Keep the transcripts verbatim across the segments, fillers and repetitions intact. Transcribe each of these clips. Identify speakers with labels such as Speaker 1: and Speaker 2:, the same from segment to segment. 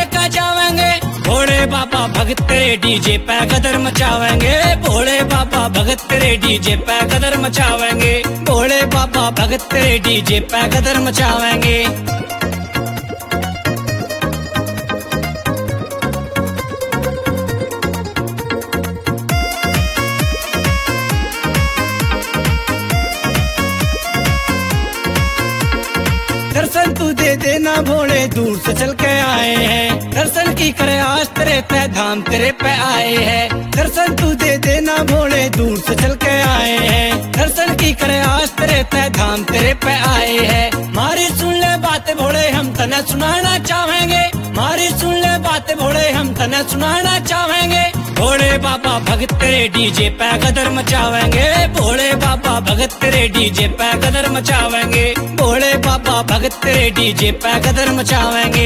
Speaker 1: लेकर जावेंगे। भोले बाबा भगत तेरे डीजे पे कदर मचावेंगे। भोले बाबा भगत तेरे डीजे पे कदर मचावेंगे। भोले बाबा भगत तेरे डीजे पे कदर मचावेंगे। दर्शन तू दे देना भोले दूर से चल के आए हैं। दर्शन की करे आज तेरे पे धाम तेरे पे आए हैं। दर्शन तू दे देना भोले दूर से चल के आए हैं। दर्शन की करे आज तेरे पे धाम तेरे पे आए हैं। मारी सुन ले बात भोले हम तने सुनाना चाहेंगे। मारी सुन ले बात भोले हम तने सुनाना चाहेंगे। भोले बाबा भगत तेरे डीजे पे कदर मचावेंगे। भोले बाबा भगत तेरे डीजे पे कदर मचावेंगे। भोले बाबा भगत तेरे डीजे पे कदर मचावेंगे।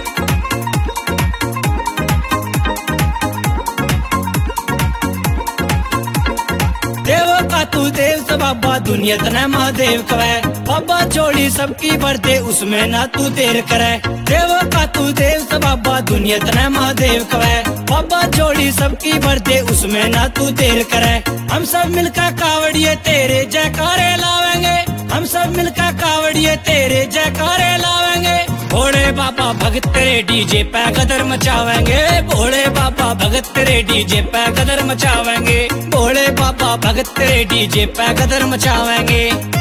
Speaker 1: देव का तू देव से बाबा दुनिया तना महादेव कवे। बाबा जोड़ी सबकी भरते उसमें ना तू देर करे। देव का तू देव से बाबा दुनिया तना महादेव कवे। बाबा जोड़ी सबकी भरते उसमें ना तू देर करे। हम सब मिलकर कावड़िए तेरे जयकारे लावेंगे। हम सब मिलकर कावड़िए तेरे जयकारे लावेंगे। भोले बाबा भगत तेरे डीजे पे कदर मचावेंगे। भोले बाबा भगत तेरे डीजे पे कदर मचावेंगे। भोले बाबा भगत तेरे डीजे पे कदर मचावेंगे।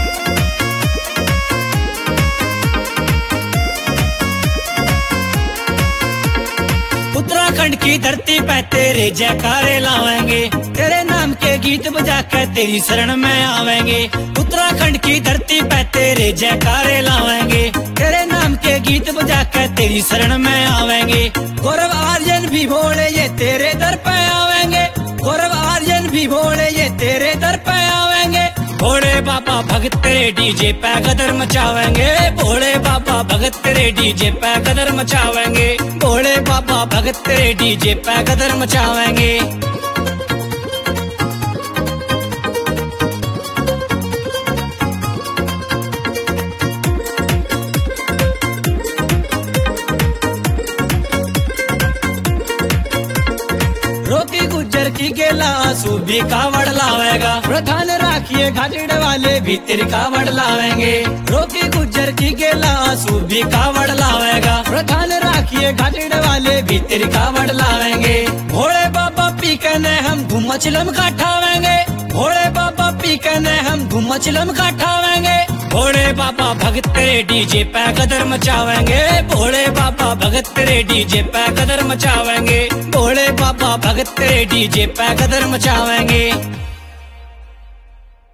Speaker 1: उत्तराखंड की धरती पे तेरे जयकारे लावेंगे। तेरे नाम के गीत बजा कर तेरी शरण में आवेंगे। उत्तराखंड की धरती पे तेरे जयकारे लावेंगे। तेरे नाम के गीत बजा कर तेरी शरण में आवेंगे। गौरव आर्यन भी भोले ये तेरे दर पे आवेंगे। गौरव आर्यन भी भोले ये तेरे दर पे आवेंगे। भोले बाबा भगत तेरे डीजे पे कदर मचावेंगे। भोले बाबा भगत तेरे डीजे पे कदर मचावेंगे। भोले बाबा भगत तेरे डीजे पे कदर मचावेंगे। रोकी गुज्जर की गेला आंसू भी कावड़ लावेगा। प्रधान राखिए घाटड़ वाले भी तेरी कावड़ लावेंगे। रोकी गुज्जर की गेला आंसू भी कावड़ लावेगा। प्रधान राखिए घाटड़ वाले भी तेरी कावड़ लावेंगे। भोले बाबा पी कने हम धूम मचलम का ठावेंगे। भोले बाबा पी कने हम धूम मचलम का ठावेंगे। भोले बाबा भगत तेरे डीजे पे कदर मचावेंगे। भोले बाबा भगत तेरे डीजे पे कदर मचावेंगे। भोले बाबा भगत तेरे डीजे पे कदर मचावेंगे।